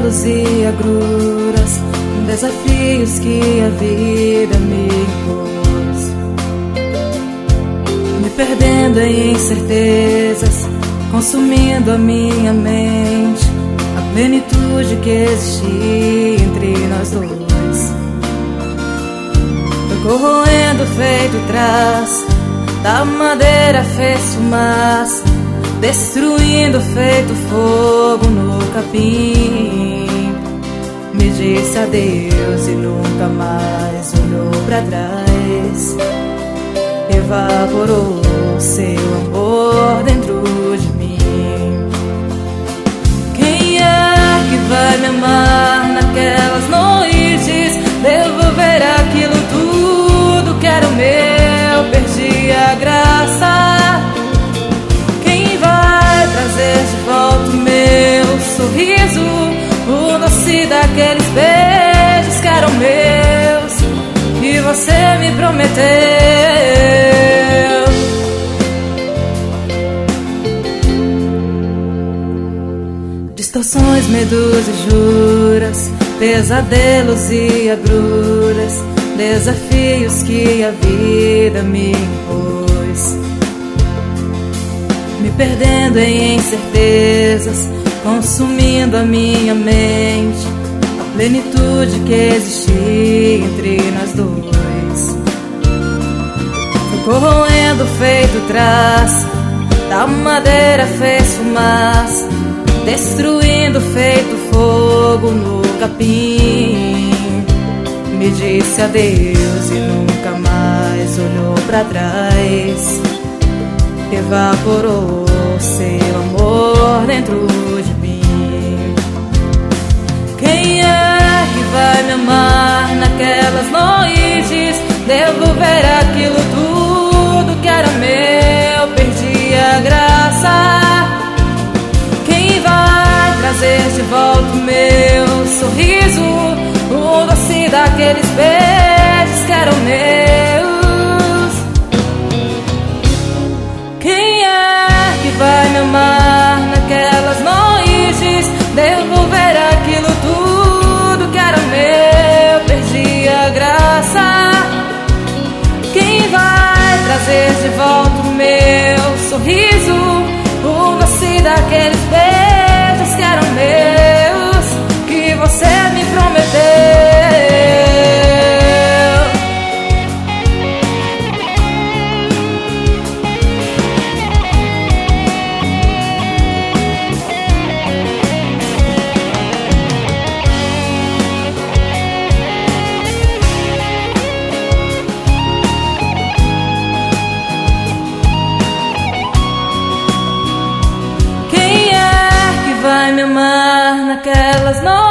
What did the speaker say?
pesadelos e agruras, desafios que a vida me impôs, me perdendo em incertezas, consumindo a minha mente, a plenitude que existia entre nós dois. Foi corroendo feito traço, da madeira fez fumaça, destruindo feito fogo no capim. Me disse adeus e nunca mais olhou pra trás. Evaporou seu amor dentro de mim. Quem é que vai me amar naquelas noites? Devolver aquilo tudo que era meu, perdi a graça. Quem vai trazer de volta o meu sorriso, o doce daqueles beijos que eram meus, que você me prometeu? Distorções, medos e juras, pesadelos e agruras, desafios que a vida me impôs, me perdendo em incertezas, consumindo a minha mente, a plenitude que existia entre nós dois. Foi corroendo feito traço, da madeira fez fumaça, destruindo feito fogo no capim. Me disse adeus e nunca mais olhou pra trás. Evaporou seu amor dentro de mim. Quem é que vai me amar naquelas noites? Devolver aquilo tudo que era meu, perdi a graça. Quem vai trazer de volta o meu sorriso, o doce daqueles beijos que eram meus? Quem é que vai me amar naquelas noites? Devolver aquilo tudo que era meu, perdi a graça. Quem vai trazer de volta o meu sorriso, o doce daqueles beijos que eram meus, que você me prometeu? Vai me amar naquelas noites?